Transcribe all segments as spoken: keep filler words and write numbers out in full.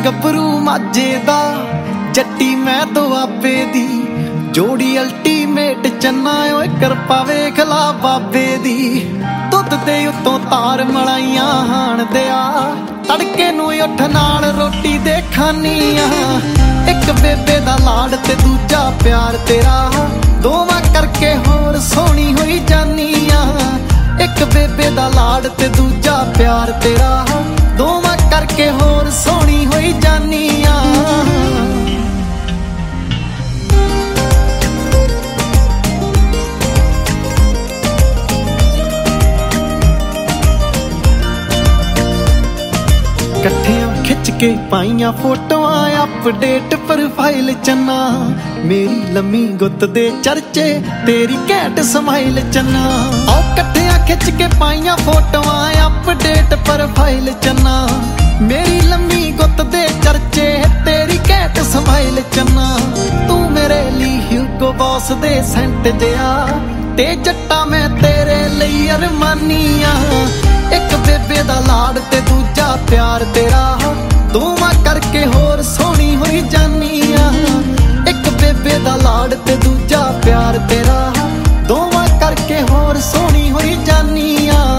ਗੱਭਰੂ ਮਾਝੇ ਦਾ, ਜੱਟੀ ਮੈਂ ਦੁਆਬੇ ਦੀ, ਜੋੜੀ ਅਲਟੀਮੇਟ ਚੰਨਾ ਓਏ ਕਿਰਪਾ ਵੇਖ ਲਾ ਬਾਬੇ ਦੀ। ਦੁੱਧ ਦੇ ਉੱਤੋਂ ਤਾਰ ਮਲਾਈਆਂ ਹਾਣ ਦਿਆ, ਤੜਕੇ ਨੂੰ ਉੱਠ ਨਾਲ ਰੋਟੀ ਦੇ ਖਾਨੀ ਆ। ਇੱਕ ਬੇਬੇ ਦਾ ਲਾੜ ਤੇ ਦੂਜਾ ਪਿਆਰ ਤੇਰਾ, ਦੋਵਾਂ ਕਰਕੇ ਹੋਰ ਸੋਹਣੀ ਹੋਈ ਜਾਨੀ ਆ। ਇੱਕ ਬੇਬੇ ਦਾ ਲਾੜ ਤੇ ਦੂਜਾ ਪਿਆਰ ਤੇਰਾ, ਦੋਵਾਂ ਕਰਕੇ ਹੋਰ ਸੋਹਣੀ ਹੋਈ ਜਾਨੀ ਆ। ਇਕੱਠਿਆਂ ਖਿੱਚ ਕੇ ਪਾਈਆਂ ਫੋਟੋਆਂ, ਅਪਡੇਟ ਪ੍ਰੋਫਾਈਲ ਚੰਨਾ, ਮੇਰੀ ਲੰਮੀ ਗੁੱਤ ਦੇ ਚਰਚੇ, ਤੇਰੀ ਘੈਂਟ ਸਮਾਈਲ ਚੰਨਾ। ਆਓ ਇਕੱਠਿਆਂ ਖਿੱਚ ਕੇ ਪਾਈਆਂ ਫੋਟੋਆਂ, ਅਪਡੇਟ ਪ੍ਰੋਫਾਈਲ ਚੰਨਾ, ਮੇਰੀ ਲੰਮੀ ਗੁੱਤ ਦੇ ਚਰਚੇ, ਤੇਰੀ ਘੈਂਟ ਸਮਾਈਲ ਚੰਨਾ। ਤੂੰ ਮੇਰੇ ਲਈ ਹਿਊਗੋ ਬੌਸ ਦੇ ਸੈਂਟ ਜਿਆ, ਤੇ ਜੱਟਾ ਮੈਂ ਤੇਰੇ ਲਈ ਅਰਮਾਨੀ ਆ। ਇੱਕ ਬੇਬੇ ਦਾ ਲਾੜ ਤੇ ਦੂਜਾ ਪਿਆਰ ਤੇਰਾ, ਦੋਵਾਂ ਕਰਕੇ ਹੋਰ ਸੋਹਣੀ ਹੋਈ ਜਾਨੀ ਆ। ਇੱਕ ਬੇਬੇ ਦਾ ਲਾੜ ਤੇ ਦੂਜਾ ਪਿਆਰ ਤੇਰਾ, ਦੋਵਾਂ ਕਰਕੇ ਹੋਰ ਸੋਹਣੀ ਹੋਈ ਜਾਨੀ ਆ।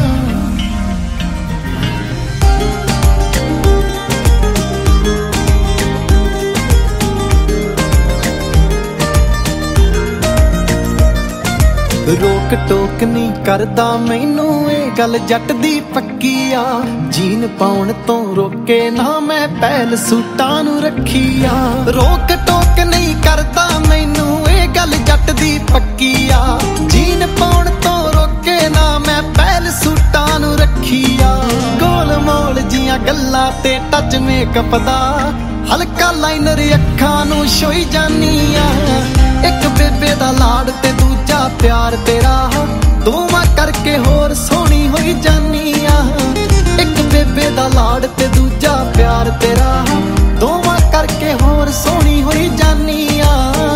ਰੋਕ ਟੋਕ ਨਹੀਂ ਕਰਦਾ ਮੈਨੂੰ, ਇਹ ਗੱਲ ਜੱਟ ਦੀ ਪੱਕੀ ਆ। ਜੀਨ ਪਾਉਣ ਤੋਂ ਰੋਕੇ ਨਾ ਮੈਂ ਪਹਿਲ ਸੂਟਾਂ ਨੂੰ ਰੱਖੀ ਆ। ਰੋਕ ਟੋਕ ਨਹੀਂ ਕਰਦਾ ਮੈਨੂੰ, ਇਹ ਗੱਲ ਜੱਟ ਦੀ ਪੱਕੀ ਆ। ਜੀਨ ਪਾਉਣ ਤੋਂ ਰੋਕੇ ਨਾ ਮੈਂ ਪਹਿਲ ਸੂਟਾਂ ਨੂੰ ਰੱਖੀ ਆ। ਗੋਲ ਮੋਲ ਜੀਆਂ ਗੱਲਾਂ ਤੇ ਟੱਚ ਮੇਕਅਪ ਦਾ, ਹਲਕਾ ਲਾਈਨਰ ਅੱਖਾਂ ਨੂੰ ਛੋਈ ਜਾਨੀ ਆ। ਇੱਕ ਬੇਬੇ ਦਾ ਲਾੜ ਤੇ ਦੂਜਾ ਪਿਆਰ ਤੇਰਾ, ਦੋਵਾਂ ਕਰਕੇ ਹੋਰ ਸੋਹਣੀ ਹੋਈ ਜਾਨੀ ਆ। ਇੱਕ ਬੇਬੇ ਦਾ ਲਾੜ ਤੇ ਦੂਜਾ ਪਿਆਰ ਤੇਰਾ, ਦੋਵਾਂ ਕਰਕੇ ਹੋਰ ਸੋਹਣੀ ਹੋਈ ਜਾਨੀ ਆ।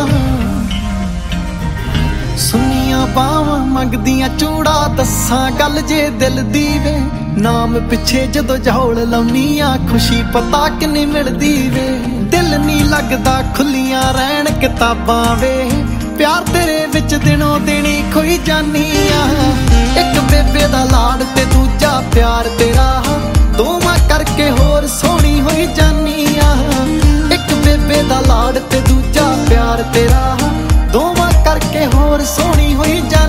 ਸੁੰਨੀਆਂ ਬਾਵਾਂ ਮੰਗਦੀਆਂ ਚੂੜਾ, ਦੱਸਾਂ ਗੱਲ ਜੇ ਦਿਲ ਦੀ ਵੇ, ਨਾਮ ਪਿੱਛੇ ਜਦੋਂ ਜਹੌਲ ਲਾਉਨੀ ਆ, ਖੁਸ਼ੀ ਪਤਾ ਕਿੰਨੀ ਮਿਲਦੀ ਵੇ। ਦਿਲ ਨੀ ਲੱਗਦਾ ਖੁੱਲੀਆਂ ਰਹਿਣ ਕਿਤਾਬਾਂ ਵੇ, ਪਿਆਰ ਤੇਰੇ ਵਿੱਚ ਦਿਨੋਂ ਦਿਨੀ ਖੋਈ ਜਾਨੀ ਆ। ਇੱਕ ਬੇਬੇ ਦਾ ਲਾੜ ਤੇ ਦੂਜਾ ਪਿਆਰ ਤੇਰਾ, ਦੋਵਾਂ ਕਰਕੇ ਹੋਰ ਸੋਹਣੀ ਹੋਈ ਜਾਨੀ ਆ। ਇੱਕ ਬੇਬੇ ਦਾ ਲਾੜ ਤੇ ਦੂਜਾ ਪਿਆਰ ਤੇਰਾ, ਦੋਵਾਂ ਕਰਕੇ ਹੋਰ ਸੋਹਣੀ ਹੋਈ ਜਾਨੀ ਆ।